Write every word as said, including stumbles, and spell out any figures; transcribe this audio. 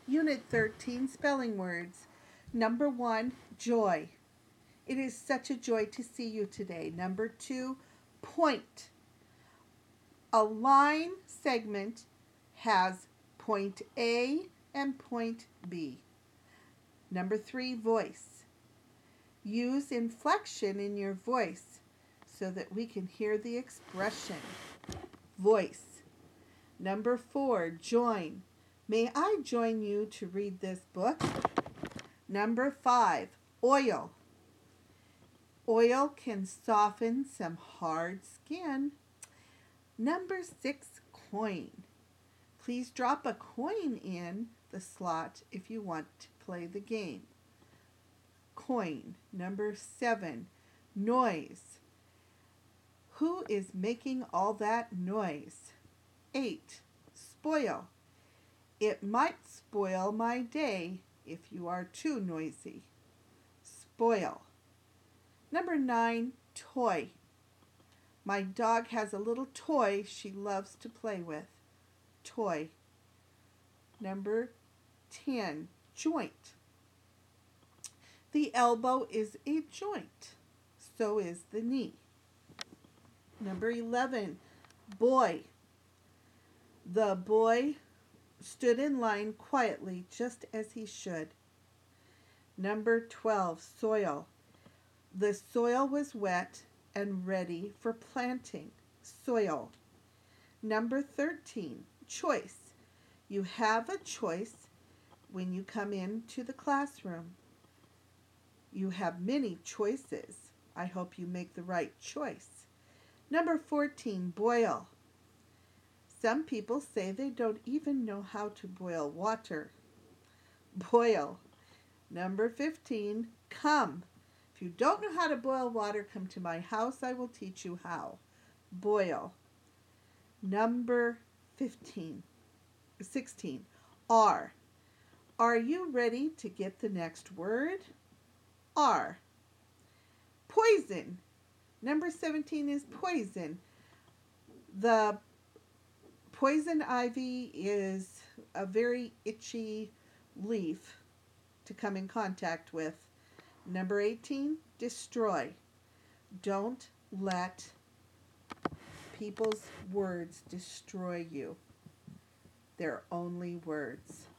Unit thirteen, spelling words. Number one, joy. It is such a joy to see you today. Number two, point. A line segment has point A and point B. Number three, voice. Use inflection in your voice so that we can hear the expression. Voice. Number four, join. May I join you to read this book? Number five, oil. Oil can soften some hard skin. Number six, coin. Please drop a coin in the slot if you want to play the game. Coin. Number seven, noise. Who is making all that noise? Eight, spoil. It might spoil my day if you are too noisy. Spoil. Number nine, toy. My dog has a little toy she loves to play with. Toy. Number ten, joint. The elbow is a joint. So is the knee. Number eleven, boy. The boy stood in line quietly, just as he should. Number twelve, soil. The soil was wet and ready for planting. Soil. Number thirteen, choice. You have a choice when you come into the classroom. You have many choices. I hope you make the right choice. Number fourteen, boil. Some people say they don't even know how to boil water. Boil. Number fifteen, come. If you don't know how to boil water, come to my house. I will teach you how. Boil. Number fifteen, sixteen, are. Are you ready to get the next word? Are. Poison. Number seventeen is poison. The poison ivy is a very itchy leaf to come in contact with. Number eighteen, destroy. Don't let people's words destroy you. They're only words.